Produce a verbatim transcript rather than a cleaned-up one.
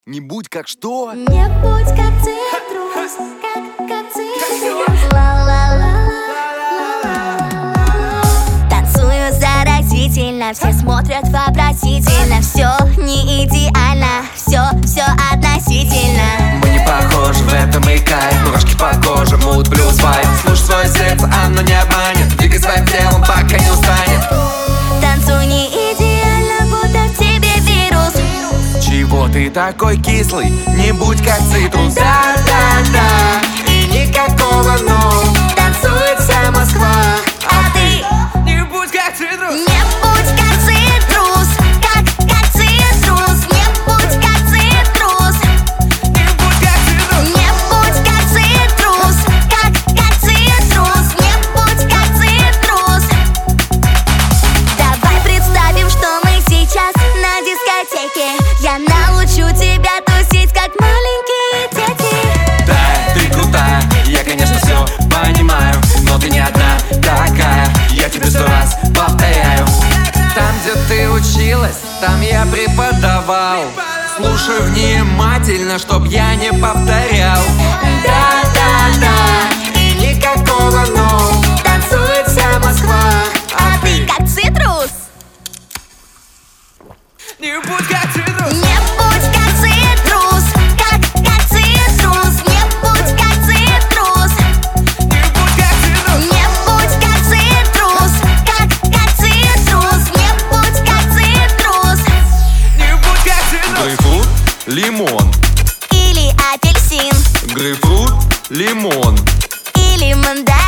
Не будь как что? Не будь как цитрус, как, как цитрус. Ла-ла-ла-ла-ла-ла-ла. Танцую заразительно, все смотрят вопросительно. Все не идеально, все, все относительно. Мы не похожи, в этом и кайф. Мурашки по коже, мут плюс вайб. Слушай свое сердце, оно не обманет. Двигай своим телом, пока не устанет. Танцуй не идеально, будто в тебе вирус. Чего ты такой кислый? Не будь как цитрус. Да-да-да, и никакого но. Танцует вся Москва, а ты не будь как цитрус. не будь как цитрус, как, как цитрус. Не будь как цитрус, Не будь как цитрус. не будь как цитрус, как, как цитрус. Не будь как цитрус. Давай представим, что мы сейчас на дискотеке. Я научу тебя тусить, как маленькие дети. Да, ты крутая, я, конечно, все понимаю. Но ты не одна такая, я тебе сто раз повторяю. Там, где ты училась, там я преподавал. Слушай внимательно, чтоб я не повторял. Да-да-да, и никакого но. Танцует вся Москва, А ты как цитрус. не будь как цитрус. Не будь как цитрус, как, как цитрус. Не будь как цитрус, Не будь как цитрус. не будь как цитрус, как, как цитрус. Не будь как цитрус. Не будь как цитрус. Грейпфрут, лимон. Или апельсин, Грейпфрут, лимон. или мандарин.